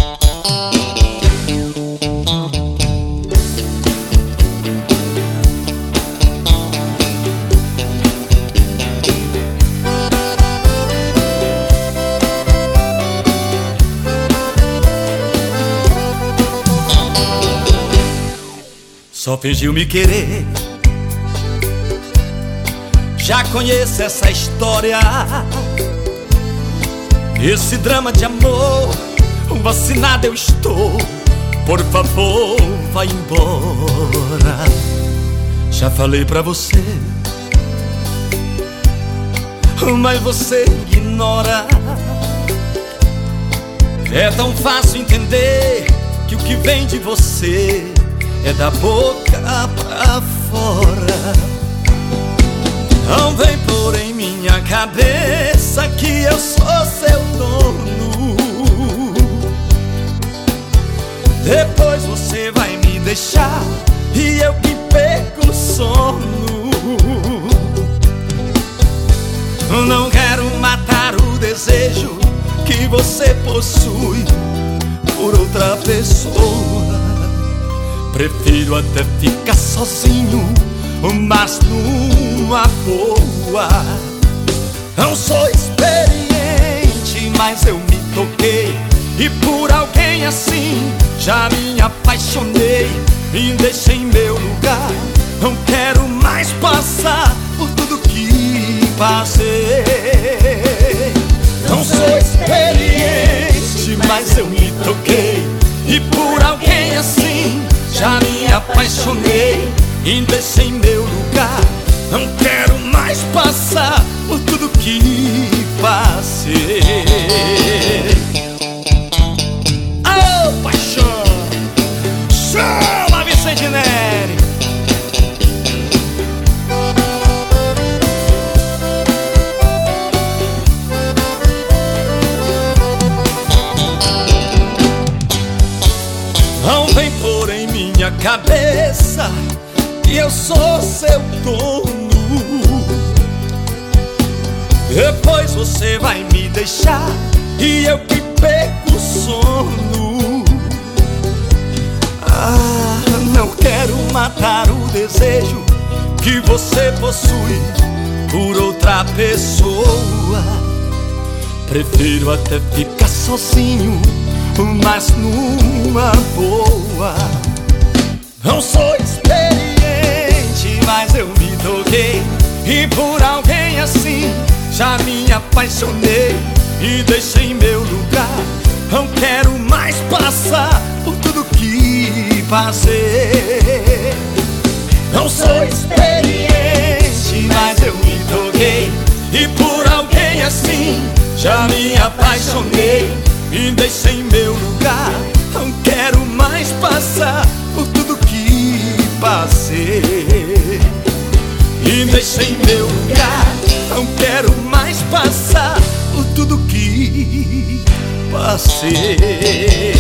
Só fingiu me querer. Já conheço essa história, esse drama de amor. Vacinado eu estou, por favor, vai embora. Já falei pra você, mas você ignora. É tão fácil entender que o que vem de você é da boca pra fora. Não vem pôr em minha cabeça que eu sou seu dono. Depois você vai me deixar e eu que perco o sono. Não quero matar o desejo que você possui por outra pessoa. Prefiro até ficar sozinho, mas numa boa. Não sou experiente, mas eu me toquei, e por alguém assim já me apaixonei. Me deixei em meu lugar, não quero mais passar por tudo que passei. Não sou experiente, mas eu me toquei, e por alguém assim já me apaixonei. Me deixei em meu lugar, não quero mais passar por tudo que passei. Ô, paixão, chama Vicente Neri. Não vem pôr em minha cabeça que eu sou seu dono. Depois você vai me deixar e eu que perco o sono. Ah, não quero matar o desejo que você possui por outra pessoa. Prefiro até ficar sozinho, mas numa boa. Não sou experiente, mas eu me toquei, e por alguém assim já me apaixonei. Me deixei em meu lugar, não quero mais passar por tudo que passei. Não sou experiente, mas eu me toquei, e por alguém assim já me apaixonei. Me deixei em meu lugar, não quero mais passar por tudo que passei. Me deixei em meu lugar, não quero mais passar por tudo que passei.